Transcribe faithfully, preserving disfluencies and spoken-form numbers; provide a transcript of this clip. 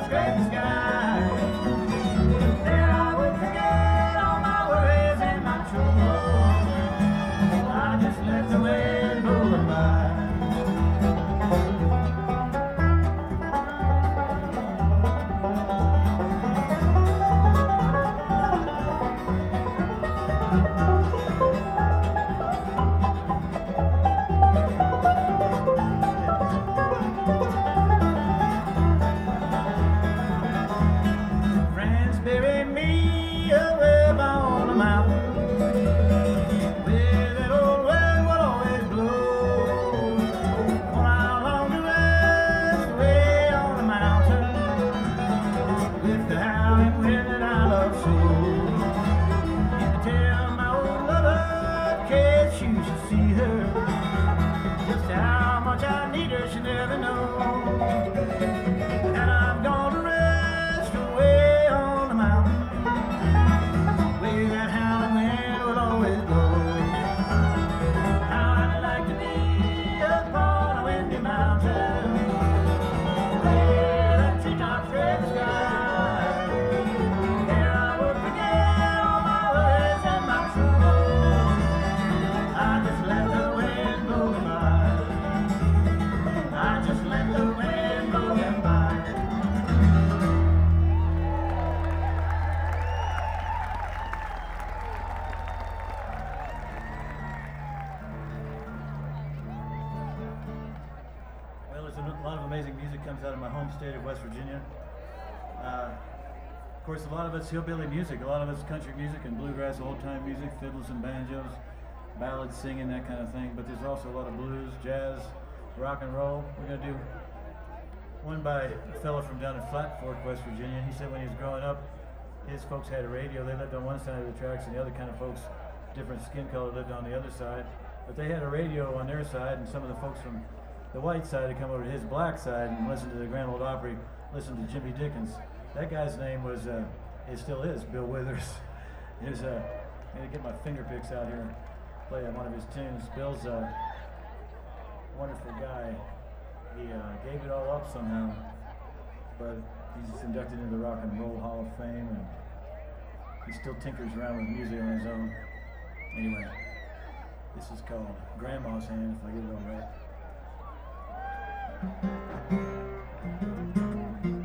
scrape the sky. Then I would forget all my worries and my troubles. I just let the wind blow them by. A lot of amazing music comes out of my home state of West Virginia. Uh, of course, a lot of it's hillbilly music, a lot of it's country music and bluegrass, old-time music, fiddles and banjos, ballads, singing, that kind of thing. But there's also a lot of blues, jazz, rock and roll. We're going to do one by a fellow from down in Flat Fork, West Virginia. He said when he was growing up, his folks had a radio. They lived on one side of the tracks, and the other kind of folks, different skin color, lived on the other side. But they had a radio on their side, and some of the folks from the white side to come over to his black side and listen to the Grand Ole Opry, listen to Jimmy Dickens. That guy's name was, uh, it still is, Bill Withers. Here's, uh, I'm gonna get my finger picks out here, play one of his tunes. Bill's a wonderful guy. He uh, gave it all up somehow, but he's inducted into the Rock and Roll Hall of Fame, and he still tinkers around with music on his own. Anyway, this is called Grandma's Hand, if I get it all right. Thank you.